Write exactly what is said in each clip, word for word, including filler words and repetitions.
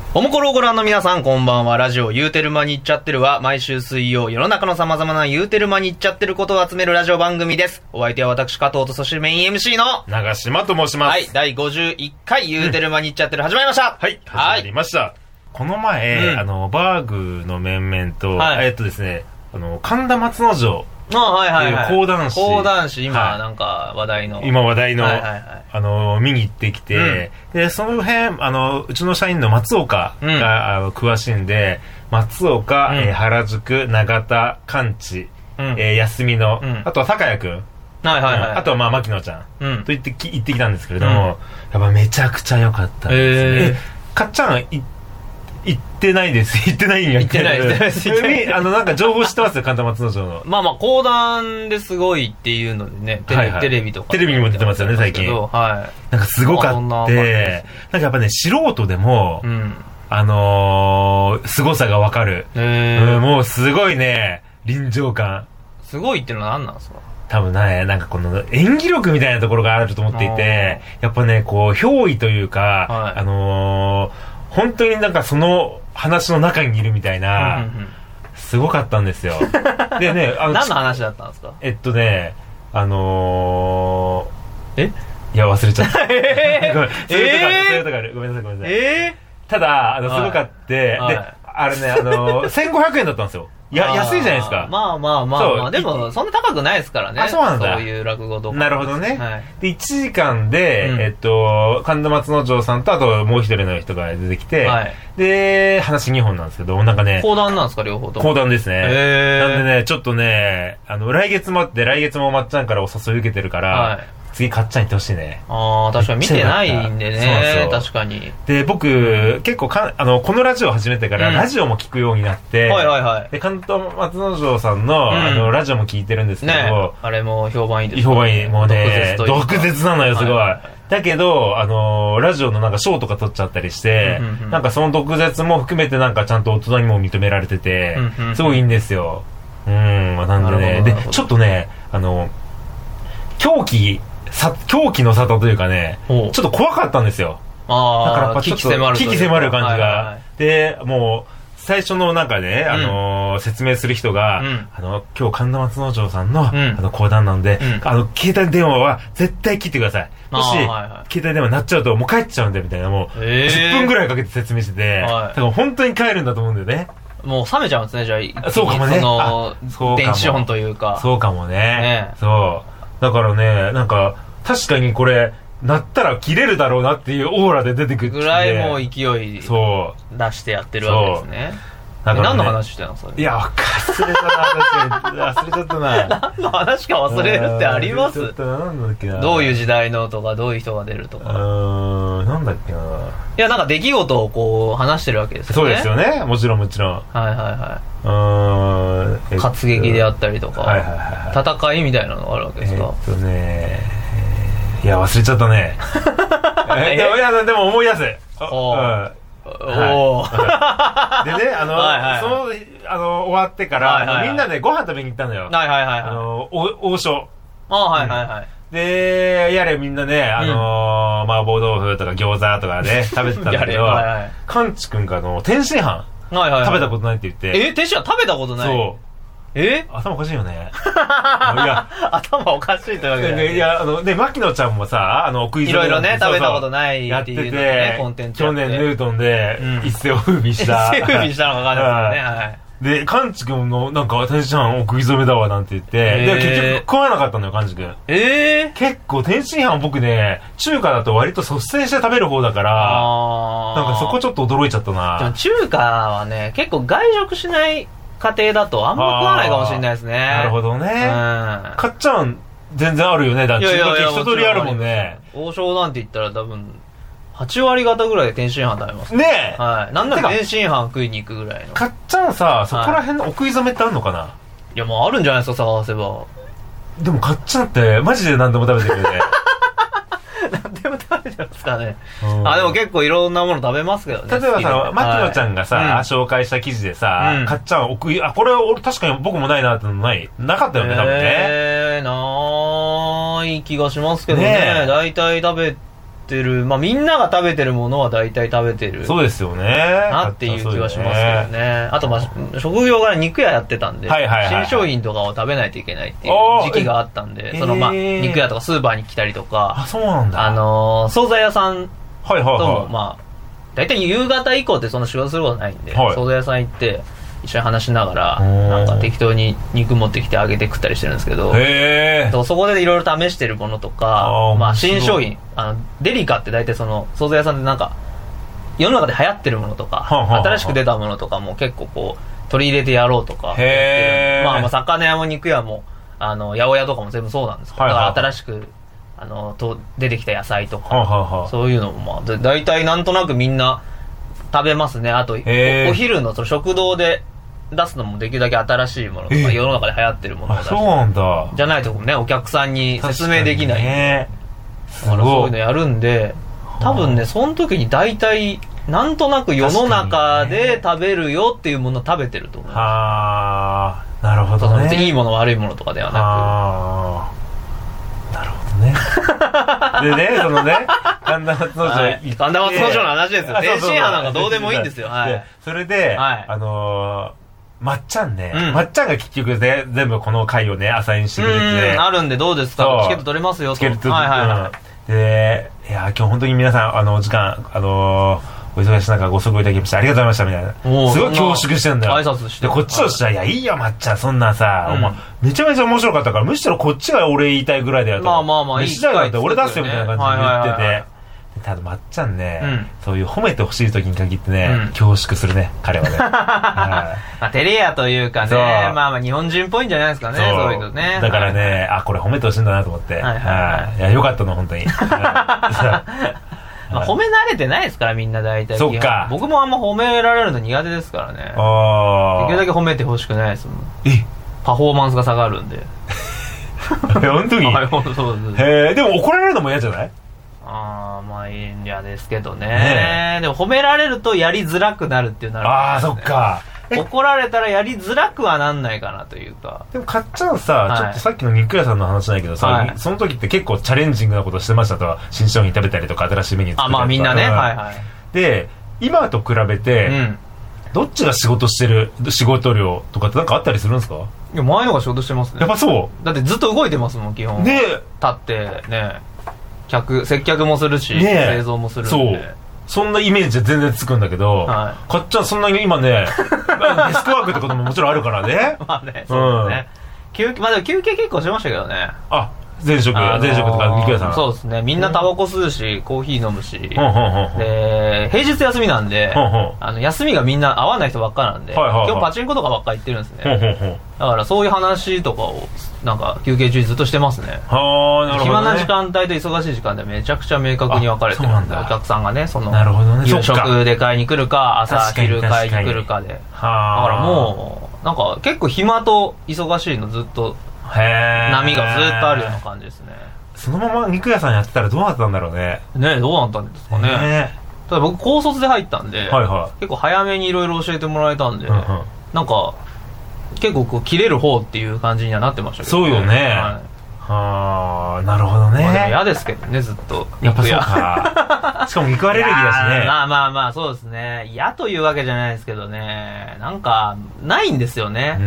おもころをご覧の皆さん、こんばんは。ラジオ、言うてる間に言っちゃってるは、毎週水曜、世の中の様々な言うてる間に言っちゃってることを集めるラジオ番組です。お相手は私、加藤と、そしてメイン エムシー の、 長島と申します。 はい、だいごじゅういっかい、言うてる間に言っちゃってる、始まりました。 はい、始まりました。はい、この前、うん、あの、バーグの面々と、はい、えっとですね、あの、神田松之丞、 ああ、はいはいはい。 講談師。 講談師、今、はい、なんか話題の。 今話題の、はいはいはい、あの、見に行ってきて、うん、で、その辺、あの、うちの社員の松岡が、うん、あの詳しいんで、松岡、うん、えー、原宿、長田、関地、うん、えー、休みの、うん、あとは高谷くん。 はいはいはい。 あとはまあ、牧野ちゃん。うん、と言ってき、行ってきたんですけれども、うん、やっぱめちゃくちゃ良かったですね。えー、かっちゃん、い行ってないです。行ってないんや。 行ってないです。 あの、なんか情報知ってますよ、神田松之丞の。 まあまあ、講談ですごいっていうのでね、テレ、はいはい、テレビとか。 テレビにも出てますよね、最近。はい。なんかすごかって、なんかやっぱね、素人でも、うん、あのー、凄さがわかる。うん。もうすごいね、臨場感。 すごいっていうのは何なんですか？ 多分ね、なんかこの演技力みたいなところがあると思っていて、やっぱね、こう、憑依というか、はい、あのー、本当になんかその話の中にいるみたいな、うんうんうん、すごかったんですよ。でね、あの何の話だったんですか？ えっとね、あのー、えいや、忘れちゃった。 えー、 ごめん、そういうとこある、そういうとこある。ごめんなさい、ごめんなさい。えー、ただ、あの、すごかって、はい、で、あれね、あのー、せんごひゃくえんだったんですよ。や、安いじゃないですか。 まあまあまあまあ、でも、そんな高くないですからね。 あ、そうなんだ。 そういう落語とか。 なるほどね。はい、で、いちじかんで、うん、えっと、神田松之丞さんと、あともう一人の人が出てきて、はい、で、話にほんなんですけど、なんかね。 講談なんですか、両方とも。 講談ですね。へー。なんでね、ちょっとね、あの、来月もあって、来月もまっちゃんからお誘い受けてるから、はい、次かっちゃん行ってほしいね。 ああ、確かに見てないんでね。そうそう確かに。 で、僕、うん、結構かあの、このラジオ始めてから、ラジオも聞くようになって、うん、はいはいはい。で、関東松之丞さんの、うん、あの、ラジオも聞いてるんですけど、ね、 あれも評判いいですね。 評判いい。もうね、毒舌なのよ、すごい。はいはい、だけど、あのー、ラジオのなんか賞とか取っちゃったりして、うんうんうん、なんかその毒舌も含めてなんかちゃんと大人にも認められてて、うんうん、すごいいいんですよ。うん、なんでね、で、ちょっとね、あの、狂気、さ狂気の沙汰というかね、ちょっと怖かったんですよ。 ああ、 だからやっぱちょっと危機迫る感じが、はいはいはい、でもう最初の中で、あのーうん、説明する人が、うん、あの今日神田松之丞さんの、うん、あの講談なんで、うん、あの携帯電話は絶対切ってください。もし、はいはい、携帯電話鳴っちゃうともう帰っちゃうんでみたいな、もう、えー、じゅっぷんぐらいかけて説明してて、はい、だから本当に帰るんだと思うんだよね。 もう冷めちゃうんですね、じゃあ。 そうかもね。 そのそう電子音というか。 そうかもね。ね、そう。だからね、なんか確かにこれ鳴ったら切れるだろうなっていうオーラで出てくるぐらいもう勢い出してやってるわけですね。だからね、何の話してんのそれ？ いや、忘れたな、確かに。忘れちゃったな。 何の話か忘れるってあります？ なんだっけな。 どういう時代のとか、どういう人が出るとか。 うーん、なんだっけな。いや、なんか出来事をこう話してるわけですよね。 そうですよね。もちろんもちろん。 はいはいはい。うーん、えっと、活劇であったりとか、はいはいはいはい、戦いみたいなのがあるわけですか？ えっとね、いや、忘れちゃったね。えでも、いや、でも思い出せ。おー。おはい、でね、あの、はいはいはい、その、あの、終わってから、はいはいはい、みんなでご飯食べに行ったのよ。 はいはいはい、はい。 あの、お王将。 あはいはいはい。 で、やれみんなね、あのー、麻婆豆腐とか餃子とかね、食べてたんだけど、はいはい、カンチ君があの、天津飯、はいはいはい、食べたことないって言って。 え、天津飯食べたことない？ そう。 え頭おかしいよね。 いや頭おかしいというわけで。 いや、あの、ね、牧野ちゃんもさ、あの、食いいろいろね、食べたことないっていうのね、コンテンツ去年ヌートンで、一世を風靡した。 一世風靡したのかわかんないですよね、はい。 で、カンチ君の、なんか、天津飯お食い初めだわ、なんて言って、で、結局食わなかったのよ、カンチ君。えー、結構、天津飯僕ね、中華だと割と率先して食べる方だから、なんかそこちょっと驚いちゃったな。 でも中華はね、結構外食しない家庭だとあんま食わないかもしれないですね。 なるほどね。うん。かっちゃん、全然あるよね。だって中華一通りあるもんね。 王将なんて言ったら多分、はちわり方ぐらいで天津飯食べますね。ねえ。 はい。なんなら天津飯食いに行くぐらいの。 かっちゃんさ、そこら辺のお食い初めってあるのかな？ いや、もうあるんじゃないですか、探せば。 でもかっちゃんって、マジで何でも食べてるよね。 何でも食べてますかね。あ、でも結構いろんなもの食べますけどね。 例えばさ、牧野ちゃんがさ、はい、紹介した記事でさ、うん、かっちゃんお食い、あ、これ俺確かに僕もないなってのないなかったよね、多分ね。 えー、ない気がしますけどね。大体食べってる、まあみんなが食べてるものは大体食べてる。 そうですよね。 なっていう気はしますけどね。あとまあ、職業柄肉屋やってたんで、 はいはいはいはい、 新商品とかを食べないといけないっていう時期があったんで、そのまあ、肉屋とかスーパーに来たりとか、 あ、そうなんだ。 あのー、惣菜屋さんとも、 はいはいはい、 まあ、大体夕方以降ってそんな仕事することないんで、 はい、 惣菜屋さん行って、一緒に話しながら、なんか適当に肉持ってきて揚げて食ったりしてるんですけど、 へー、 そこでいろいろ試してるものとか、あまあ新商品、あの、デリカって大体その、惣菜屋さんでなんか、世の中で流行ってるものとか、はあはあ、新しく出たものとかも結構こう、取り入れてやろうとか、 へー、 まあまあ魚屋も肉屋も、あの、八百屋とかも全部そうなんですけど、はいはいはい、だから新しく、あの、と出てきた野菜とか、はあはあ、そういうのもまあ、大体なんとなくみんな食べますね。あと、お, お昼のその食堂で、出すのもできるだけ新しいものとか世の中で流行ってるものを出して、 そうなんだ。 じゃないとねお客さんに説明できないんで、 ね、 だからそういうのやるんで、多分ねその時に大体なんとなく世の中で食べるよっていうものを食べてると思う。 はあ、なるほどね。 別にいいもの悪いものとかではなく、なるほどね。でね、そのね、神田松之丞、はい、 神田松之丞の話ですよ。天津飯なんかどうでもいいんですよ。はい。 それで、はい、あのー。まっちゃんね、うん、まっちゃんが結局ね、全部この回をね、アサインしてくれて。 あるんでどうですか、チケット取れますよ、 チケット取れますよ。はいはいはい。で、いや、今日本当に皆さん、あの、お時間、あのー、お忙しい中ご足労いただきましてありがとうございました、みたいな。すごい恐縮してんだよ。 挨拶して。 で、こっちとしては、いや、いいよ、まっちゃん、そんなさ、うん、お前、めちゃめちゃ面白かったから、むしろこっちが俺言いたいぐらいだよと。 まあまあまあ、いい機会だって俺出すよ、みたいな感じで言ってて。ただまっちゃんね、うん、そういう褒めてほしい時に限ってね、うん、恐縮するね彼はね、はい、 まあ照れ屋というかね、まあまあ日本人っぽいんじゃないですかね、そう、そういうのね。 だからね、はい、あこれ褒めてほしいんだなと思って、はいはいはい、いやよかったの本当に、まあ、褒め慣れてないですからみんな大体。 そっか、 僕もあんま褒められるの苦手ですからね。 あできるだけ褒めてほしくないですもん。 えパフォーマンスが下がるんで本当にはい本当そうです。 へえ、でも怒られるのも嫌じゃない？ ああ、まあいいんやですけどね。ね、でも褒められるとやりづらくなるっていうなる、ね、 ああ、そっか。 怒られたらやりづらくはなんないかなというか。 でもかっちゃんさ、はい、ちょっとさっきの肉屋さんの話じゃないけどさ、はい、その時って結構チャレンジングなことしてましたとは。新商品食べたりとか新しいメニュー作ったりとか。 あ、まあみんなね、うん、はいはい。 で今と比べて、うん、どっちが仕事してる仕事量とかってなんかあったりするんですか？ いや前のが仕事してますね。 やっぱそうだってずっと動いてますもん基本で立ってね、客接客もするし、ね、製造もするんで。 そうそんなイメージで全然つくんだけど、はい、かっちゃんそんなに今ねデスクワークってことももちろんあるからねまあねそうですね、うん、休憩まあでも休憩結構しましたけどね。 あ前職、あのー、前職とか肉屋さん。 そうですね、みんなタバコ吸うし、うん、コーヒー飲むし、で平日休みなんで、あの休みがみんな合わない人ばっかなんで、はいはいはい、今日パチンコとかばっか行ってるんですね。だからそういう話とかをなんか休憩中にずっとしてますね。 はあ、なるほどね。 暇な時間帯と忙しい時間でめちゃくちゃ明確に分かれてるんで、お客さんがね、そのなるほどね、 夕食で買いに来るか朝昼買いに来るかで、だからもうなんか結構暇と忙しいのずっと波がずっとあるような感じですね。 そのまま肉屋さんやってたらどうなったんだろうね。 ねえ、どうなったんですかね。ね、ただ僕高卒で入ったんで、はいはい、結構早めにいろいろ教えてもらえたんで、うんうん、なんか結構こう切れる方っていう感じにはなってましたけど、ね、 そうよね、はい、はあ、なるほどね。 まあ、でも嫌ですけどねずっとやっぱそうかしかも肉アレルギーだしね。 まあまあまあそうですね、嫌というわけじゃないですけどね、なんかないんですよね。うん、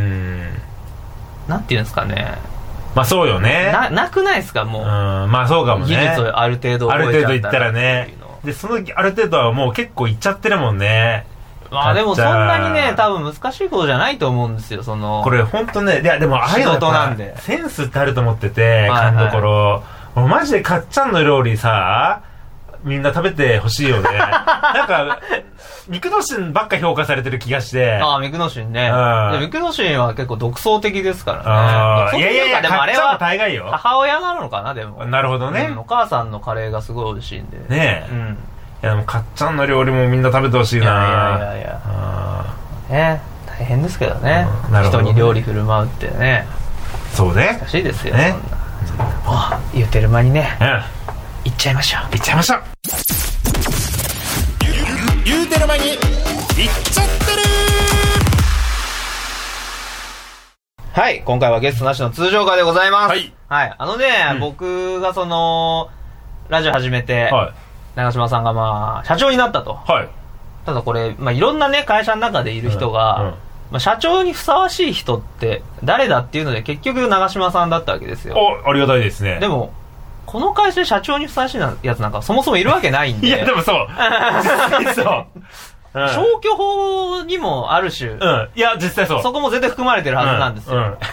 なんていうんですかね、 まあそうよね。 な、なくないですかもう。うん、 まあそうかもね。 技術をある程度覚えちゃったら。ある程度いったらね。 で、そのある程度はもう結構いっちゃってるもんね。 まあでもそんなにね、多分難しいことじゃないと思うんですよ、その。 これほんとね、いやでもああいうのなんで。センスってあると思ってて、勘どころ。もうマジでかっちゃんの料理さ、みんな食べてほしいよね。なんか、ミクノシンばっか評価されてる気がして。ああ、ミクノシンね。うん、ミクノシンは結構独創的ですからね。ああ、いやいやいや、でもあれは母親なのかな、でも。なるほどね、うん。お母さんのカレーがすごい美味しいんで。ねえ。うん。いや、でもかっちゃんの料理もみんな食べてほしいな。いやいやいやいや。ね、大変ですけどね。うん、なるほどね。人に料理振る舞うってね。そうね。難しいですよね。そんな。もう、言うてる間にね。うん。行っちゃいましょう。行っちゃいましょう。言うてる間に行っちゃってる。はい、今回はゲストなしの通常回でございます。はい。はい。あのね、うん、僕がその、ラジオ始めて、はい、 長嶋さんがまあ社長になったと。 はい。 ただこれ、まあ、いろんなね会社の中でいる人が、うんうん、まあ、社長にふさわしい人って誰だっていうので結局長嶋さんだったわけですよ。 お、ありがたいですね。 でもこの会社で社長にふさわしいやつなんかそもそもいるわけないんで。 いやでもそう実際そう、 うん、消去法にもある種、うん、 いや実際そう、 そこも絶対含まれてるはずなんですよ、うんうん、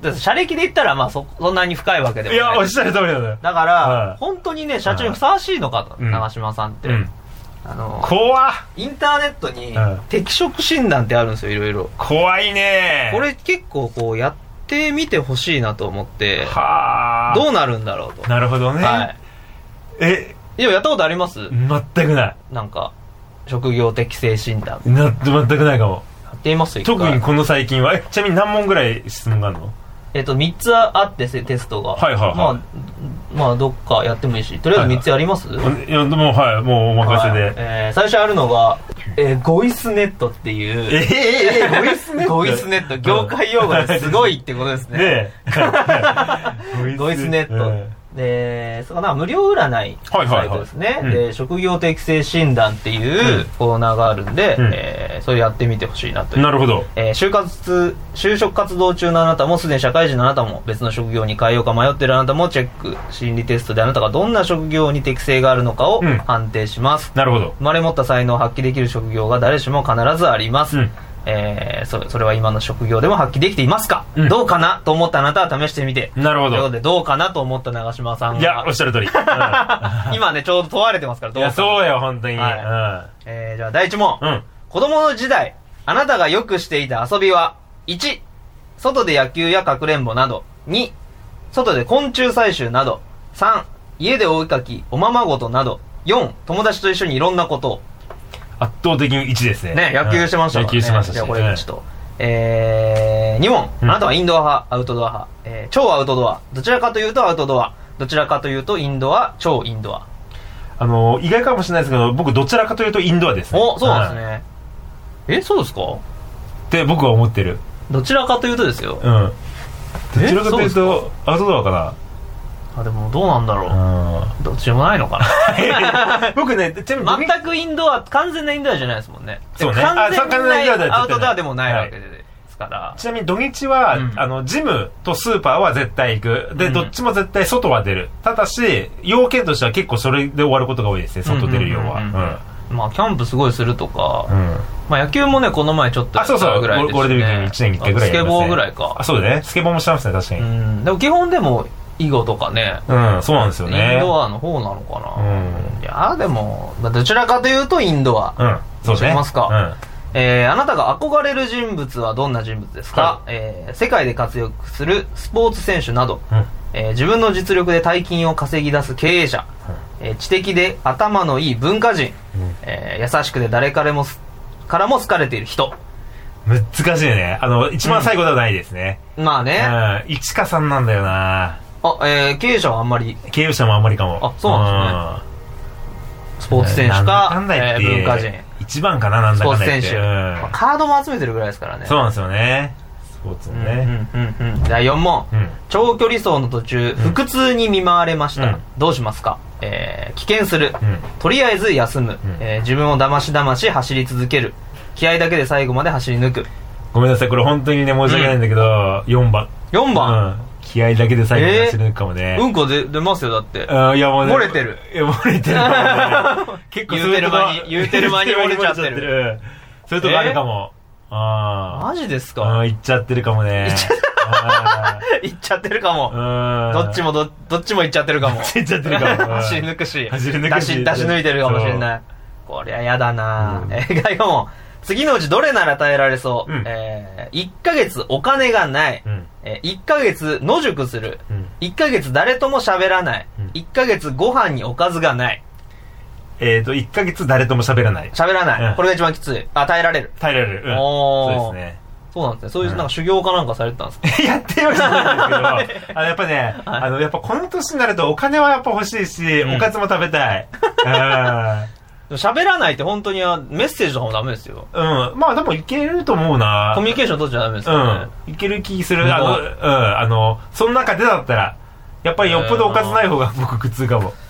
社歴で言ったらまあ そ, そんなに深いわけでもない。 いやおっしゃる通りだね。 だから、うん、本当にね社長にふさわしいのかと、うん、長嶋さんって、うん、あの怖っ。 インターネットに適職診断ってあるんですよ、いろいろ。 怖いね。 これ結構こうやってみてほしいなと思って、はどうなるんだろうと。 なるほどね、はい、えいややったことあります？ 全くない。 なんか職業適性診断な全くないかも。 やってみます？ 特にこの最近は。えちなみに何問ぐらい質問があるの？ えっとみっつあってテストが、 はいはいはい、 まあ、まあどっかやってもいいし、とりあえずみっつやります？はいはい、 いやもうはいもうお任せで、はい、 えー、最初あるのが、えー、ゴイスネットっていう、 えー、えー、ゴイスネットゴイスネット業界用語ですごいってことですね。ねゴイスネット、えーでそこな無料占いサイトですね、はいはいはい、で、うん、職業適性診断っていうコーナーがあるんで、うん、えー、それやってみてほしいなという。 なるほど、 えー、就活就職活動中のあなたもすでに社会人のあなたも別の職業に変えようか迷っているあなたもチェック心理テストであなたがどんな職業に適性があるのかを判定します、 うん、なるほど。 生まれ持った才能を発揮できる職業が誰しも必ずあります、うん、えー、そ, それは今の職業でも発揮できていますか、うん、どうかなと思ったあなたは試してみて。 なるほど。 ということでどうかなと思った長嶋さんが、 いやおっしゃる通り今ねちょうど問われてますからどうかな。 いやそうよ本当に、はい、 うん、えー、じゃあだいいち問、うん、子供の時代あなたがよくしていた遊びは？いち外で野球やかくれんぼなど。に外で昆虫採集など。さん家でお絵かきおままごとなど。よん友達と一緒にいろんなことを。 圧倒的にいちですね。 ね、野球してましたからね、 野球してましたし。 じゃあこれいちと、えー、に問、うん、あなたはインドア派アウトドア派、えー、超アウトドアどちらかというとアウトドアどちらかというとインドア超インドア。 あの意外かもしれないですけど僕どちらかというとインドアですね。 おそうなんですね、うん、えそうですかって僕は思ってる。 どちらかというとですよ。 うん。どちらかというとアウトドアかな。 あでもどうなんだろう、どっちでもないのかな僕ね全くインドア完全なインドアじゃないですもんね。 そうね、 完全なアウトドアでもないわけですから、 はい、ちなみに土日は、うん、あのジムとスーパーは絶対行くで、うん、どっちも絶対外は出る。ただし要件としては結構それで終わることが多いですね、外出る用は。まあキャンプすごいするとか、うん、まあ野球もねこの前ちょっとやったぐらいですし、ね、 ゴールデンウィークにいちねんにいっかいぐらいやりますね。 スケボーぐらいか。 あそうだね、スケボーもしてますね確かに。 うんでも基本でも囲碁とかね、 うん、そうなんですよね。 インドアの方なのかな、うん、いやでもどちらかというとインドア、 うん、そうね。 ますか、 うん、 えー、あなたが憧れる人物はどんな人物ですか、はい、えー、世界で活躍するスポーツ選手など、うん、えー、自分の実力で大金を稼ぎ出す経営者、うん、えー、知的で頭のいい文化人、うん、えー、優しくて誰からもからも好かれている人。 難しいね。あの一番最後ではないですね、 うん、まあね、 うん、いちかさんなんだよな。 あ、えー、経営者はあんまり。 経営者もあんまりかも。 あ、そうなんですね。スポーツ選手か、えー、文化人。 一番かな、なんだかんだ言って。 スポーツ選手、うん、カードも集めてるぐらいですからね。 そうなんですよね。スポーツもね。 うんうんうんうん。じゃあよん問、うん、長距離走の途中、腹痛に見舞われました。うん、どうしますか？えー、棄権する、うん。とりあえず休む、うん、えー。自分をだましだまし走り続ける。気合だけで最後まで走り抜く。 ごめんなさい、これ本当にね、申し訳ないんだけど、うん、よんばん。 よんばん、 うん、気合だけで最後まで走り抜くかもね。 えー、うんこで出ますよ、だって。 あいやもうね、 漏れてる。 いや、漏れてるかもね。 結構言うてる間に、言うてる間に漏れちゃってる。 そういうとこあるかも。 えー、あマジですか？ いっちゃってるかもね。 いっちゃってるかも。どっちもど、どっちもいっちゃってるかも。 いっちゃってるかも。 走り抜くし。 走り抜くし。 出し抜いてるかもしれない。こりゃやだなぁ。えー、がよん問。次のうちどれなら耐えられそう、うん、えー、いっかげつお金がない、うん、えー、いっかげつ野宿する、うん、いっかげつ誰とも喋らない、うん、いっかげつご飯におかずがない。 えーといっかげつ誰とも喋らない喋らない、うん、これが一番きつい。あ、耐えられる耐えられる、うん、 おーそうですね。 そうなんですね。そういうなんか修行かなんかされてたんですか？ やってましたんですけどあのやっぱね、はい、あのやっぱこの年になるとお金はやっぱ欲しいし、うん、おかずも食べたい。 喋らないって本当にはメッセージとかもダメですよ。 うん。まあでもいけると思うな。 コミュニケーション取っちゃダメですよね。 うん。いける気する。あの、うん。あの、その中でだったら、やっぱりよっぽどおかずない方が僕苦痛かも。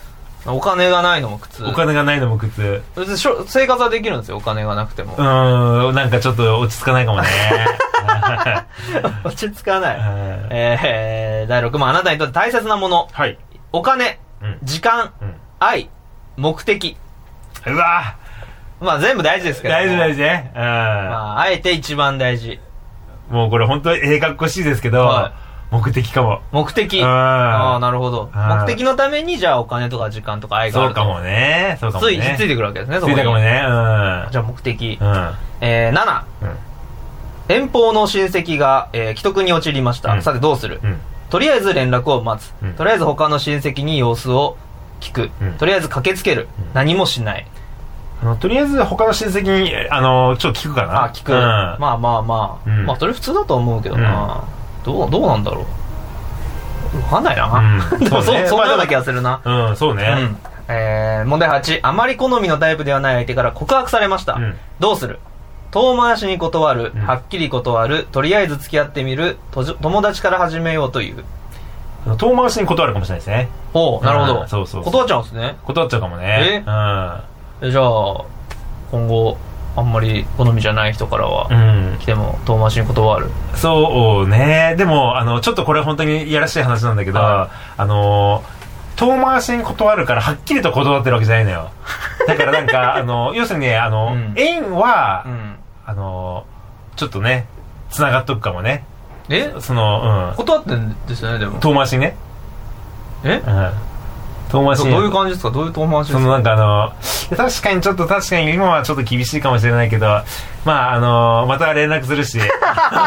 お金がないのも苦痛。 お金がないのも苦痛。 別に生活はできるんですよ、お金がなくても。 うーん、なんかちょっと落ち着かないかもね。 落ち着かない。えー、だいろく問、あなたにとって大切なもの。 はい。 お金、 うん、 時間、うん、愛、目的。 うわぁ。まあ全部大事ですけど。 大事大事ね。うん。 まあ、あえて一番大事。 もうこれ本当にええかっこしいですけど、はい、目的かも。 目的。ああ、なるほど。目的のために、じゃあお金とか時間とか愛があると。 そうかもね。そうかもね。 つい、ひっついてくるわけですね、そこに。 ついてくるかもね。うん。 じゃあ目的。うん。えー、なな。うん。遠方の親戚が、えー、既得に陥りました。うん、さてどうする、うん、とりあえず連絡を待つ。うん、とりあえず他の親戚に様子を聞く。うん、とりあえず駆けつける。うん、何もしない。 あのとりあえず他の親戚に、あの、ちょっと聞くかな。 あ、聞く。うん、まあまあまあ。うん、まあそれ普通だと思うけどな。うん、どう、どうなんだろう。わかんないな。うん、でもそう、ね、そんなような気がするな。 うん、そうね。うん、 えー、問題はち。あまり好みのタイプではない相手から告白されました。うん、どうする？遠回しに断る、うん、はっきり断る、とりあえず付き合ってみる、と友達から始めようという。 遠回しに断るかもしれないですね。 おう、なるほど。 うん、そうそうそう。 断っちゃうんですね。 断っちゃうかもね。 え、うんえじゃあ今後あんまり好みじゃない人からは、うん、来ても遠回しに断る。 そうね。でもあのちょっとこれ本当にいやらしい話なんだけど、はい、あの遠回しに断るからはっきりと断ってるわけじゃないのよ。だからなんかあの要するにあの、うん、縁は、うん、あのちょっとね繋がっとくかもね。 えその、うん、 断ってんですよね。でも遠回しにね。 え、 うん遠回しどういう感じですか？どういう遠回しですか？ そのなんかあの確かにちょっと確かに今はちょっと厳しいかもしれないけど、まああのまた連絡するし。悪い。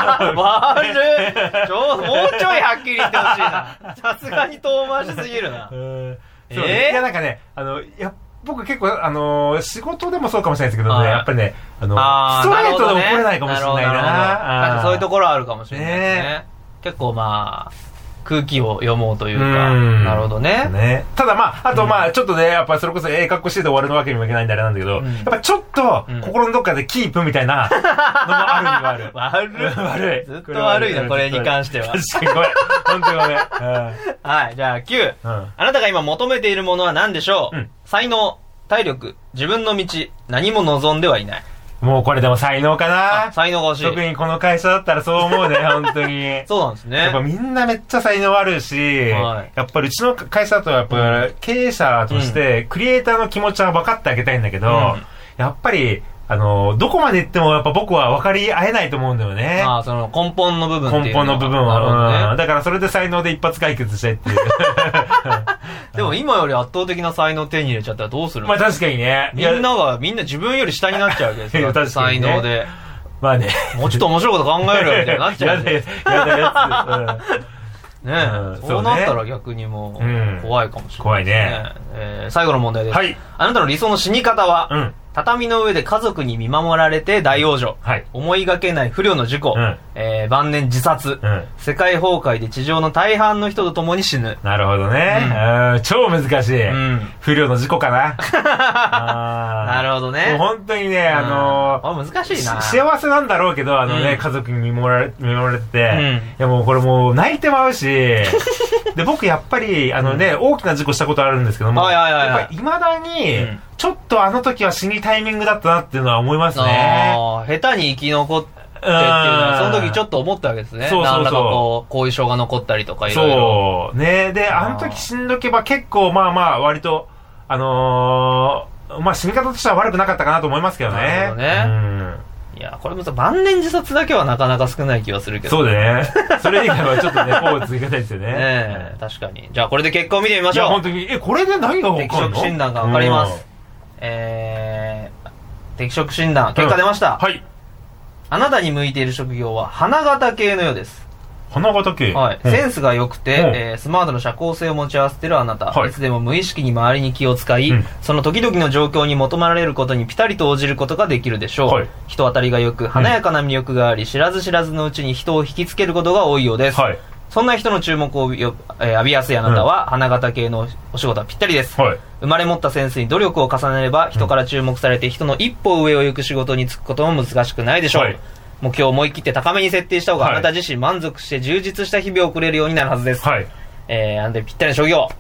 ちょもうちょいはっきり言ってほしいな。さすがに遠回しすぎるな。 えー、えー、いやなんかねあのや僕結構あの仕事でもそうかもしれないですけどね、やっぱりねあのストレートで怒れないかもしれないな。 ななそういうところあるかもしれないですね。ね結構まあ。空気を読もうというか、うん、なるほど ね, ねただまああとまあちょっとねやっぱそれこそええ格好してて終わるわけにもいけないんであれなんだけど、うん、やっぱちょっと心のどっかでキープみたいなのもあるにはある。 悪い悪いずっと悪いなこれに関しては。 確かにごめん本当にごめん、うん、 はいじゃあきゅう、うん、あなたが今求めているものは何でしょう、うん、才能体力自分の道何も望んではいない。 もうこれでも才能かな。 才能が欲しい。 特にこの会社だったらそう思うね、本当に。 そうなんですね。 やっぱみんなめっちゃ才能あるし、はい、やっぱりうちの会社だとやっぱ経営者としてクリエイターの気持ちは分かってあげたいんだけど、うん、やっぱり、あの、どこまで行ってもやっぱ僕は分かり合えないと思うんだよね。 ああ、その根本の部分っていうのは。 根本の部分は。ね、うん。だからそれで才能で一発解決したいっていう。 でも今より圧倒的な才能手に入れちゃったらどうするの？ まあ確かにね。 みんなが、みんな自分より下になっちゃうわけですよ。確かにね、才能で。 まあね。 もうちょっと面白いこと考えるよみたいになっちゃう。やだやだやつ。ねえ、うん、そうなったら逆にもう怖いかもしれない、ね。 怖いね。 えー、最後の問題です。 はい。 あなたの理想の死に方は、うん、畳の上で家族に見守られて大往生、はい、思いがけない不慮の事故、うんえー、晩年自殺、うん、世界崩壊で地上の大半の人と共に死ぬ。 なるほどね、うん、超難しい、うん、不慮の事故かな。 あなるほどね。 もう本当にね、あのー、 あ難しいな。 幸せなんだろうけどあのね、うん、家族に見守られ見守られてて、うん、いやもうこれもう泣いてまうしで僕やっぱりあのね、うん、大きな事故したことあるんですけども、はいはいはいはい、やっぱ未だに、うん、ちょっとあの時は死にタイミングだったなっていうのは思いますね。 あ下手に生き残ってっていうのはその時ちょっと思ったわけですね。そうそうそう。なんだかこう後遺症が残ったりとかいろいろ。 そうね。であの時死んどけば結構まあまあ割とあのー、まあ死に方としては悪くなかったかなと思いますけどね。なるほどね。うんいやこれもさ晩年自殺だけはなかなか少ない気はするけど、 ね、そうだね。それ以外はちょっとねこう続けたいですよね。ねえ確かに。じゃあこれで結果を見てみましょう。いや本当にえこれで何が分かるの？ 適職診断が分かります。えー、適職診断結果出ました、 うん、はい。 あなたに向いている職業は花形系のようです。 花形系、 はい、うん、センスが良くて、うんえー、スマートな社交性を持ち合わせているあなた、はい、いつでも無意識に周りに気を使い、うん、その時々の状況に求められることにピタリと応じることができるでしょう、はい、人当たりが良く華やかな魅力があり、うん、知らず知らずのうちに人を引きつけることが多いようです、はい、そんな人の注目を、えー、浴びやすいあなたは、うん、花形系のお仕事はぴったりです、はい、生まれ持ったセンスに努力を重ねれば人から注目されて人の一歩上を行く仕事に就くことも難しくないでしょう、はい、目標を思い切って高めに設定した方が、はい、あなた自身満足して充実した日々を送れるようになるはずです、はい、えー、なんでぴったりの職業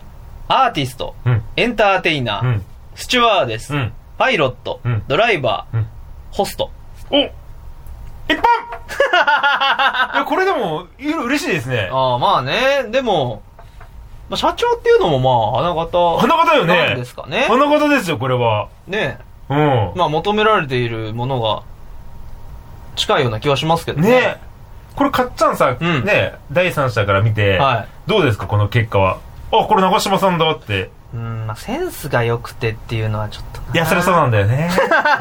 アーティスト、 うん、 エンターテイナー、うん、スチュワーデス、うん、パイロット、うん、ドライバー、うん、ホスト。 お一本いやこれでも嬉しいですね。 ああまあね。でも、まあ、社長っていうのもまあ花形花形よね。 なんですかね。 花形ですよこれはね。 うん。 まあ求められているものが近いような気はしますけどね。 ね。これかっちゃんさ、うん、ねだいさん者から見て、はい、どうですかこの結果は。あこれ長嶋さんだって。 うん、まあセンスが良くてっていうのはちょっといやそれそうなんだよね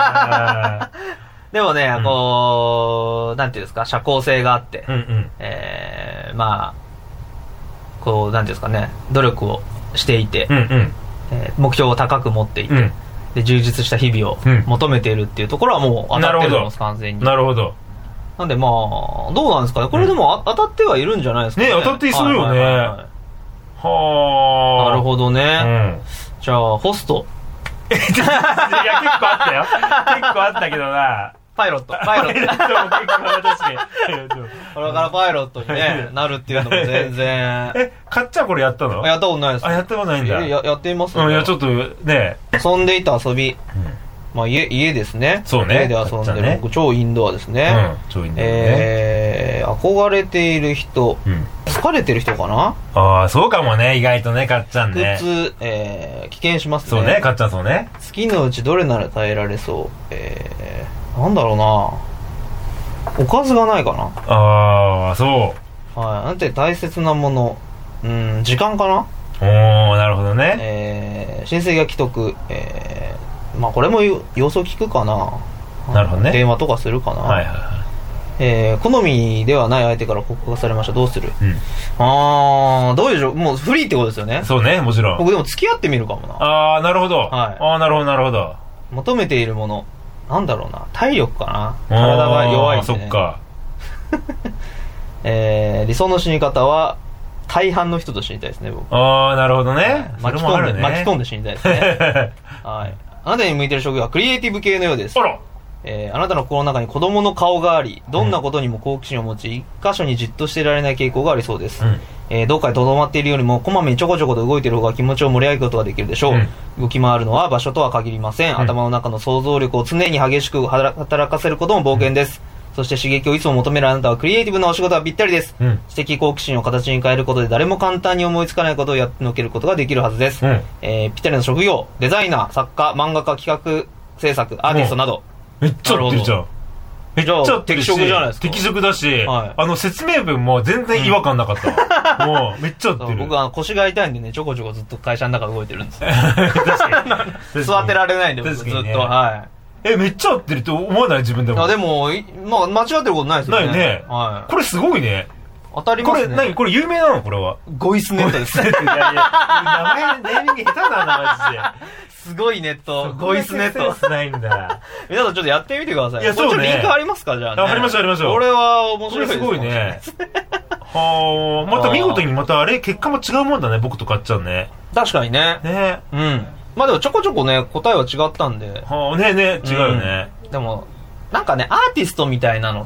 でもね、うん、こうなんていうんですか社交性があって、 うんうん、 えー、まあこうなんていうんですかね努力をしていて、 うんうんえー、目標を高く持っていて、うん、で充実した日々を求めているっていうところはもう当たってると思います。完全に。 なるほど。 なんでまあどうなんですかねこれでも、うん、当たってはいるんじゃないですかね。 ね当たっていそうよね。はいはいはいはいはあ。なるほどね。 うん、 じゃあホスト。 いや結構あったよ。結構あったけどな。 パイロット。パイロット。 結構確かに。 これからパイロットにねなるっていうのも全然。 え、かっちゃんこれやったの？ やったことないです。 あ、やったことないんだ。 ややってみます？ うん、いやちょっとね。 遊んでいた遊び。うんまあ家、家ですね。 そうね。 家で遊んでる、ね、超インドアですね。 うん、超インドアね。 えー、憧れている人、うん、疲れてる人かな。 ああ、そうかもね、意外とね、かっちゃんね。 普通、えー、危険しますね。 そうね、かっちゃんそうね。 月のうちどれなら耐えられそう。えー、なんだろうな。おかずがないかな。 ああ、そう。 はい。なんて大切なもの、うん、時間かな。 おー、なるほどね。 えー、申請が既得、えー、まあこれも様子を聞くかな。 なるほどね。 電話とかするかな。 はいはいはい。 えー、好みではない相手から告白されました。どうする？ うん。 あー、どうでしょう。もうフリーってことですよね。 そうね、もちろん。 僕でも付き合ってみるかもな。 あー、なるほど。 はい。 あー、なるほどなるほど。 求めているもの、なんだろうな。体力かな。体が弱いんで、ね。 そっか。 えー、理想の死に方は大半の人と死にたいですね、僕。 あー、なるほどね。 巻き込んで、ね、巻き込んで死にたいですね。はい。あなたに向いてる職業はクリエイティブ系のようです。 あら、 えー、あなたの心の中に子供の顔があり、どんなことにも好奇心を持ち、一箇所にじっとしていられない傾向がありそうです。うん、えー、どっかに留まっているよりも、こまめにちょこちょこと動いている方が気持ちを盛り上げることができるでしょう。うん、動き回るのは場所とは限りません。うん、頭の中の想像力を常に激しく働かせることも冒険です。うん、そして刺激をいつも求めるあなたはクリエイティブなお仕事はぴったりです。うん、知的好奇心を形に変えることで誰も簡単に思いつかないことをやってのけることができるはずです。うん、えー、ぴったりな職業、デザイナー、作家、漫画家、企画制作、アーティストなど。 めっちゃ合ってるじゃん。めっちゃ合ってるし、 適職じゃないですか。 適職だし、はい、あの説明文も全然違和感なかった。うん、もうめっちゃ合ってる。 僕は腰が痛いんでね、ちょこちょこずっと会社の中動いてるんですよ。確かに。座ってられないんで、僕ずっと。ね、はい。 え、めっちゃ合ってると思わない自分でも。 あ、でも、まあ、間違ってることないですよね。 ないね。 はい。 これすごいね。 当たりますね。 これ、何これ有名なのこれは。 ゴイスネットです。いやいや、 名前、ネーミング下手だな、マジで。 すごいネット、ゴイスネット。 センスないんだ。 皆さんちょっとやってみてください。 いや、そうね。 リンクありますかじゃあ、ね。 ありましょう、ありましょう。 これは面白いです。 これすごいね。はあ、また見事にまたあれ、結果も違うもんだね、僕とかっちゃんね。 確かにね。 ね。 うん。まあでもちょこちょこね、答えは違ったんで。 はあ、ねえねえ、違うよね。 うん、でも、なんかね、アーティストみたいなのって、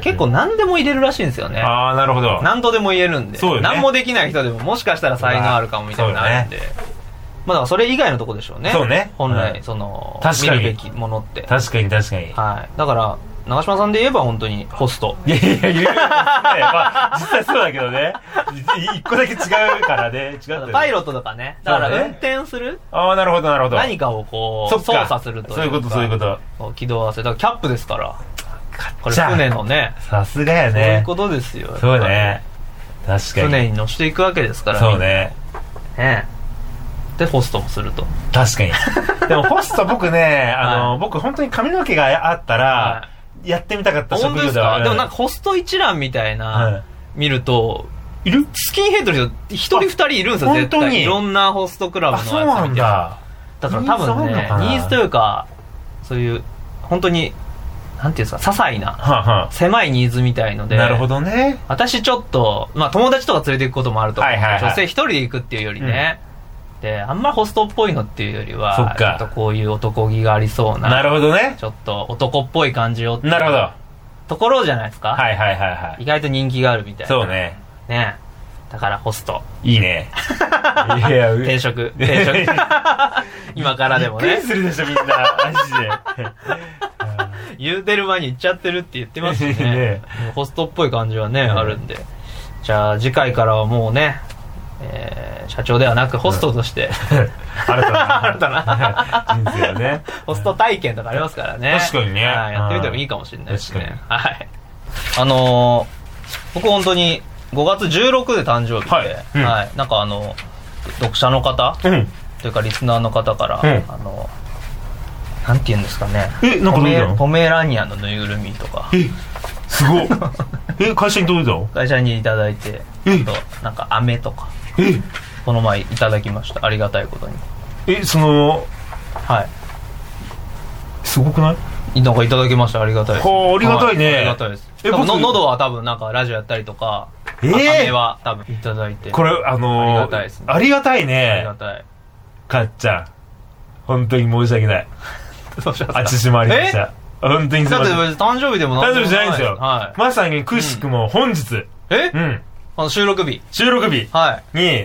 結構何でも入れるらしいんですよね。 ああ、なるほど。 何度でも言えるんで。そうよね。何もできない人でももしかしたら才能あるかもみたいなのあるんで。まあだからそれ以外のとこでしょうね。 そうね。 本来、その、見るべきものって。 確かに確かに。 はい。だから、長嶋さんで言えば本当にホスト。 いやいや、言うね。まあ、実際そうだけどね。一個だけ違うからね。違ってる。 パイロットとかね。だから運転する、 ああ、なるほどなるほど。 何かをこう、操作するというか。 そういうことそういうこと。 軌道合わせ。だからキャップですから。これ船のね。 さすがやね。 そういうことですよ。 そうね。確かに。 船に乗していくわけですから。 そうね。 ねで、ホストもすると。 確かに。でもホスト僕ね、あの、はい、僕本当に髪の毛があったら、はい、やってみたかった職業では。 本当ですか？でもなんかホスト一覧みたいな、はい、見ると、 いる？ スキンヘッドの人、一人二人いるんですよ、絶対。いろんなホストクラブのやつみたいな。そうなんだ。だから多分ね、ニーズというか、そういう、本当に、なんていうんですか、些細な、はあはあ、狭いニーズみたいので。 なるほどね。 私ちょっと、まあ友達とか連れて行くこともあると思う、はいはいはい、女性一人で行くっていうよりね、うん、で、あんまホストっぽいのっていうよりは、 そっか、 ちょっとこういう男気がありそうな。 なるほどね。 ちょっと男っぽい感じを。 なるほど。 ところじゃないですか。 はいはいはいはい。 意外と人気があるみたいな。 そうね。 ね。 だからホストいいね。いや転職転職今からでもね。 びっくりするでしょみんなマジで。 言うてる前に言っちゃってるって言ってますしね。ねホストっぽい感じはね、うん、あるんで。じゃあ次回からはもうね、えー、社長ではなくホストとして、うん、 新たな新たな人生をね。 ホスト体験とかありますからね。 確かにね。 はい、やってみてもいいかもしれないですね。はい。あのー、僕本当にごがつじゅうろくで誕生日で、はいうんはい、なんかあの読者の方、うん、というかリスナーの方から、うん、あのなんて言うんですかね、 えなんかどういうのポメラニアンのぬいぐるみとか、 えすごいえ会社に届いたの？ 会社にいただいて、えとなんか飴とかえこの前いただきました。ありがたいことに。 えそのはいすごくない？ なんかいただきました。ありがたいです。 はあ、ありがたいね。 はい、ありがたいです。え僕の喉は多分なんかラジオやったりとか、 えー、 飴は多分いただいて、 これあのー、 ありがたいですね。 ありがたいね。 ありがたい。 かっちゃん本当に申し訳ない。 どうしますか？ あちしまりました。本当にすいません。 だって誕生日でも誕生日じゃないんですよ。はい、まさにくしくも本日、うん、 えうんあの収録日収録日に、はい、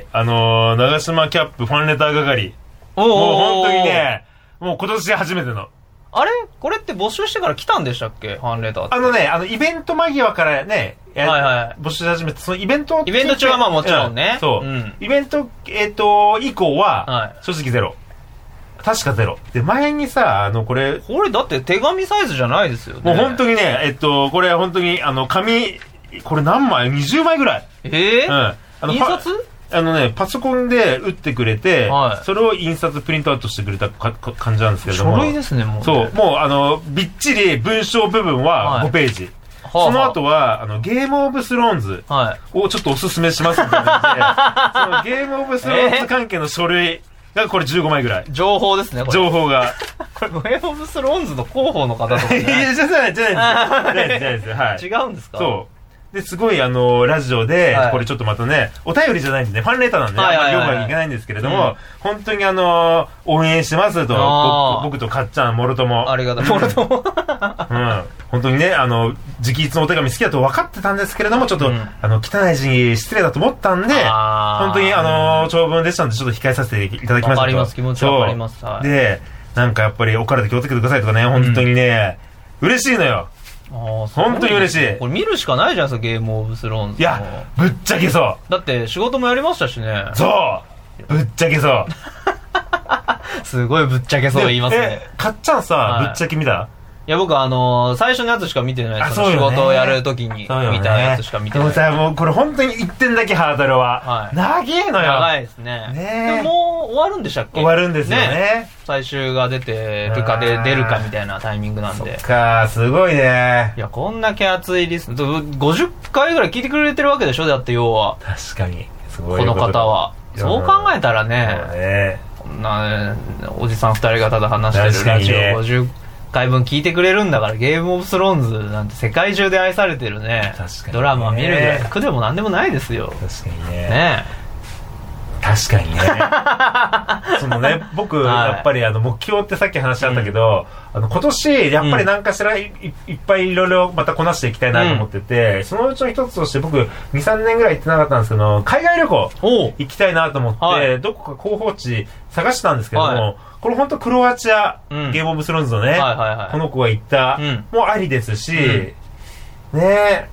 あのー、長島キャップファンレター係、もう本当にね、もう今年初めての。 あれこれって募集してから来たんでしたっけ？ファンレターって。 あのね、あのイベント間際からね、 はいはい、 募集し始めて、そのイベントイベント中はまあもちろんね、 うん、そう、うん、イベントえっ、ー、と以降は、はい、正直ゼロ、確かゼロで、前にさ、あのこれこれだって手紙サイズじゃないですよね。 もう本当にね、えっとこれ本当にあの紙、これ何枚？にじゅうまいぐらい。 えー、うん、あの印刷あのね、パソコンで打ってくれて、はい、それを印刷プリントアウトしてくれたかか感じなんですけれども、 書類ですね、もう、ね、 そう、もうあのびっちり文章部分はごページ、はい、その後はあのゲームオブスローンズをちょっとおすすめしますみたいな感じで、はい、そのゲームオブスローンズ関係の書類がこれじゅうごまいぐらい。 情報ですね、これ。 情報が。 これゲームオブスローンズの広報の方とかね。 いや、じゃないじゃないです。じゃないです。はい。 違うんですか？ そう。で、すごいあの、ラジオで、はい、これちょっとまたね、お便りじゃないんでね、ファンレターなんで、あんまり読むわけいけないんですけれども、うん、本当にあの、応援してますと、僕とかっちゃん、もろとも。 ありがとう、もろとも。 うん。本当にね、あの、直筆のお手紙好きだと分かってたんですけれども、ちょっと、うん、あの、汚い字に失礼だと思ったんで、本当にあの、長文でしたんで、ちょっと控えさせていただきましたと。 わかります、気持ちわかります。 で、なんかやっぱりお体気をつけてくださいとかね、本当にね、うん、嬉しいのよ。 あ本当に嬉しい。 これ見るしかないじゃん、ゲームオブスローンズ。 いや、ぶっちゃけそう。 だって仕事もやりましたしね。 そうぶっちゃけそうすごいぶっちゃけそう言いますね。 え、かっちゃんさ、はい、ぶっちゃけ見た？ いや僕あのー、最初のやつしか見てないです。その仕事をやるときに見たやつしか見てない。 でもさ、もうこれ本当にいってんだけハードルは、はい、長えのよ。 長いですね。ね、でももう終わるんでしたっけ？終わるんですよね。 ね、最終が出てるかで出るかみたいなタイミングなんで。 そっか、すごいね。 いや、こんだけ熱いリスナーごじゅっかいぐらい聞いてくれてるわけでしょ。だって要は確かにすごいこの方は。そう考えたらね、 ね、 こんな、ね、おじさんふたりがただ話してるラジオごじゅっかいぶん聞いてくれるんだから、ゲームオブスローンズなんて世界中で愛されてるね、 確かにね、 ドラマ見るぐらい苦でもなんでもないですよ。 確かにね。 ね確かにね。そのね、僕、はい、やっぱりあの目標ってさっき話しあったけど、うん、あの今年やっぱり何かしら い,、うん、い, いっぱいいろいろまたこなしていきたいなと思ってて、うん、そのうちの一つとして僕にさんねんぐらい行ってなかったんですけど、海外旅行行きたいなと思って、はい、どこか候補地探したんですけども、はい、これ本当クロアチア、うん、ゲームオブスローンズのね、はいはいはい、この子が行った、うん、もありですし、うん、ね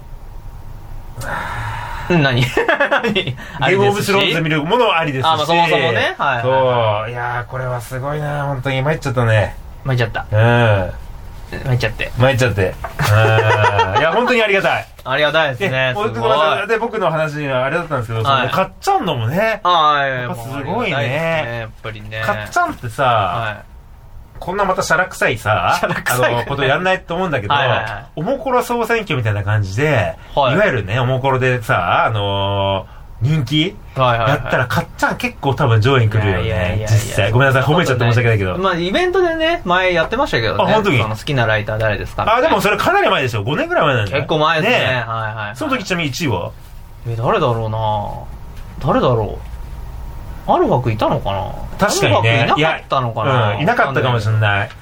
何ゲームオブスローンズ見るものはありですし、 あ、まあ、そもそもね、はい、 そう、いやーこれはすごいな、本当に参っちゃったね。 参っちゃった。 うん。 参っちゃって。 参っちゃって。うん。いや本当にありがたい。 ありがたいですね。すごい。 で僕の話はあれだったんですけど、はい、そのかっちゃんのもね、 あ、 やっぱすごいね。 ねやっぱりね。 かっちゃんってさ。はい、こんなまたシャラ臭いさ、あの、ことやんないと思うんだけど、はいはいはい、おもころ総選挙みたいな感じで、はい、いわゆるね、おもころでさ、あのー、人気、はいはいはい、やったら、かっちゃん結構多分上位に来るよね、いやいやいやいや、実際。ごめんなさい、褒めちゃって申し訳ないけど。 まあ、イベントでね、前やってましたけどね。 あ、本当にその好きなライター誰ですか？ あ、でもそれかなり前でしょ。ごねんぐらい前なんだよ。 結構前ですね。ね、はいはいはい。 その時ちなみにいちいは？ え、誰だろうな誰だろうアルファ君いたのかな？ 確かにね。 いなかったのかな、 うん、いなかったかもしれない。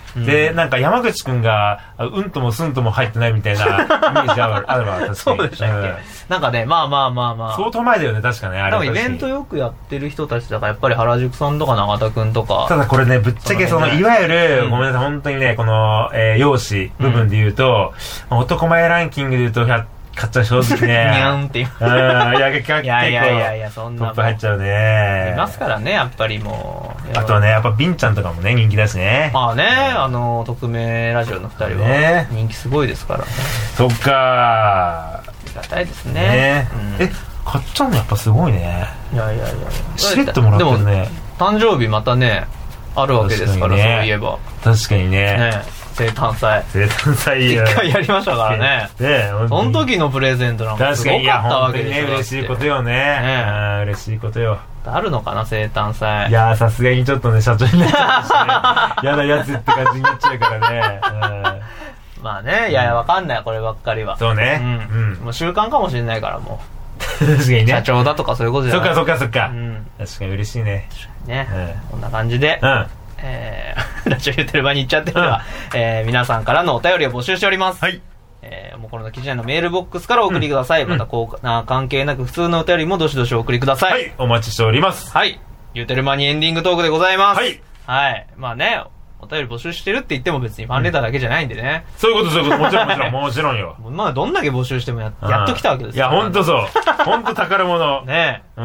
うん、でなんか山口くんがうんともすんとも入ってないみたいなイメージあるあるわ確かに。 そうでしたっけ、うん、なんかねまあまあまあまあ相当前だよね確かね。あれイベントよくやってる人たちだからやっぱり原宿さんとか永田くんとか。 ただこれねぶっちゃけそのいわゆる、うん、ごめんなさい本当にねこの、えー、容姿部分で言うと、うん、男前ランキングで言うとひゃかっちゃん正直ねにゃんっていううんいや結構いやいやいやいやそんなトップ入っちゃうね。 いますからねやっぱりもう。あとはねやっぱビンちゃんとかもね人気だしね。 まあね、うん、あの匿名ラジオのふたりは人気すごいですから、ね、 そっかーありがたいですね。 ね、うん、えかっちゃんもやっぱすごいね。 いやいやいやしれっともらってるね。でも誕生日またねあるわけですから、ね、そういえば確かに ね, ね生誕祭生誕祭一回やりましたからね。 ねその時のプレゼントなんかすごかったわけでしょ。 確かにね嬉しいことよ ね, ね嬉しいことよ。 あるのかな生誕祭。 いやさすがにちょっとね社長になっちゃうしね嫌なやつって感じになっちゃうからね、 うん、まあねいやいやわかんないこればっかりは。 そうね、 うんうん、もう習慣かもしれないからもう確かにね社長だとかそういうことじゃない。 そっかそっかそっか、うん、確かに嬉しいねね、うん、こんな感じで、うんえー、ラジオ言ってる場に行っちゃってるでは、うんえー、皆さんからのお便りを募集しております。 はい。 えー、もうこの記事内のメールボックスからお送りください。うん、またこうな関係なく普通のお便りもどしどしお送りください。 はい。お待ちしております。 はい。言ってる間にエンディングトークでございます。 はい。 はい。まあね、お便り募集してるって言っても別にファンレターだけじゃないんでね。 うん、そういうことそういうこともちろんもちろんもちろんよ。 まあどんだけ募集しても や, やっと来たわけですよ、ね。いやほんとそう。ほんと宝物。 ねうん。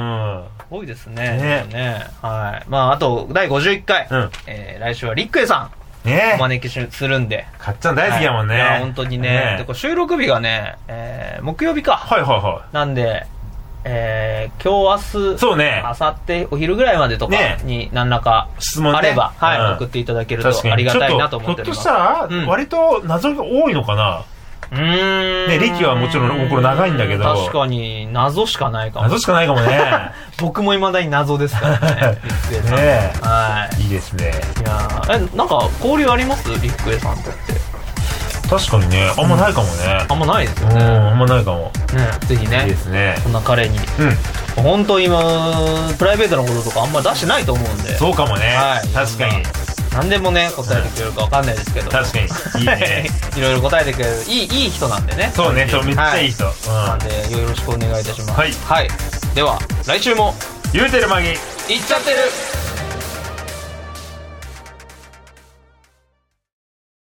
多いですね。ねねはい。まああとだいごじゅういっかい。うん、えー、来週はリックエさん。ねお招きするんで。 かっちゃん大好きやもんね。はい、 いや本当にね。ねでこれ収録日がね、えー、木曜日か。 はいはいはい。 なんで、えー、今日明日、 そうね。 明後日お昼ぐらいまでとかに何らか質問あれば、 ね、 はい、 うん、 送っていただけるとありがたいなと思っております。 ひょっとしたら、割と謎が多いのかな。 うーんね、歴はもちろんこれ長いんだけど確かに謎しかないかも。 謎しかないかもね僕も未だに謎ですからねリックエさんねはいいいですね。 いやえなんか交流ありますリックエさんとって。 確かにねあんまないかもね、 うん、あんまないですよね。 あんまないかもねぜひねいいですねこんな彼に、うん、本当今プライベートのこととかあんま出してないと思うんで。 そうかもね、はい、確かに何でもね答えてくれるか分かんないですけど、うん、 確かにいいねいろいろ答えてくれるいいいい人なんでね。 そうねそうめっちゃいい人、はいうん、 なんでよろしくお願いいたします。 はい、 はい、では来週も言うてる間にいっちゃってる。